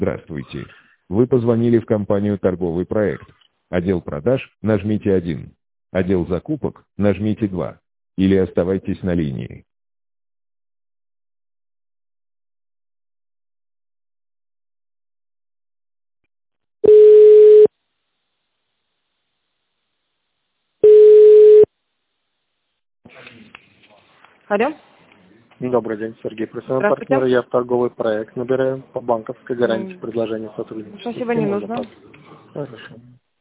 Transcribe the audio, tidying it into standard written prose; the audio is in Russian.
Здравствуйте. Вы позвонили в компанию «Торговый проект». Отдел продаж – нажмите 1. Отдел закупок – нажмите 2. Или оставайтесь на линии. Алло. Добрый день, Сергей. Профессиональный Здравствуйте. партнер, я в торговый проект. Набираем по банковской гарантии предложение сотрудничества. Спасибо, не нужно. Хорошо.